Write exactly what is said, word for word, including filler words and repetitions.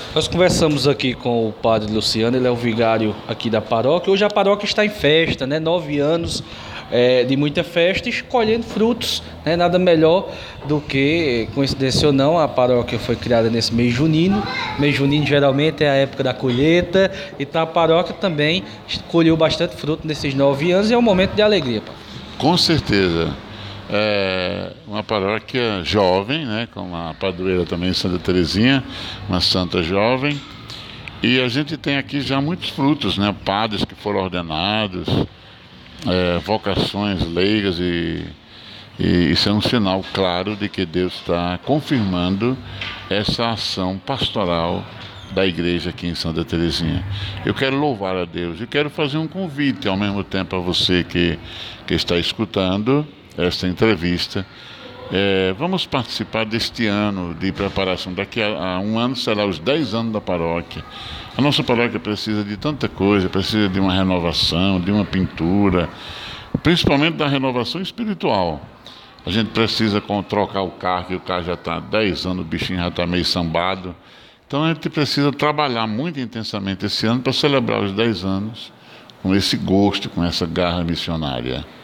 Nós conversamos aqui com o padre Luciano, ele é o vigário aqui da paróquia. Hoje a paróquia está em festa, né? Nove anos é, de muita festa, escolhendo frutos, né? Nada melhor do que, coincidência ou não, a paróquia foi criada nesse mês junino. Mês junino geralmente é a época da colheita, então a paróquia também colheu bastante fruto nesses nove anos e é um momento de alegria, padre. Com certeza. É uma paróquia jovem, né, com a padroeira também Santa Teresinha, uma santa jovem, e a gente tem aqui já muitos frutos, né, padres que foram ordenados, é, vocações leigas, e, e isso é um sinal claro de que Deus está confirmando essa ação pastoral da igreja aqui em Santa Teresinha. Eu quero louvar a Deus e quero fazer um convite ao mesmo tempo a você que, que está escutando esta entrevista. É, vamos participar deste ano de preparação. Daqui a, a um ano será os dez anos da paróquia. A nossa paróquia precisa de tanta coisa, precisa de uma renovação, de uma pintura, principalmente da renovação espiritual. A gente precisa com, trocar o carro, que o carro já está há dez anos, o bichinho já está meio sambado. Então a gente precisa trabalhar muito intensamente esse ano para celebrar os dez anos com esse gosto, com essa garra missionária.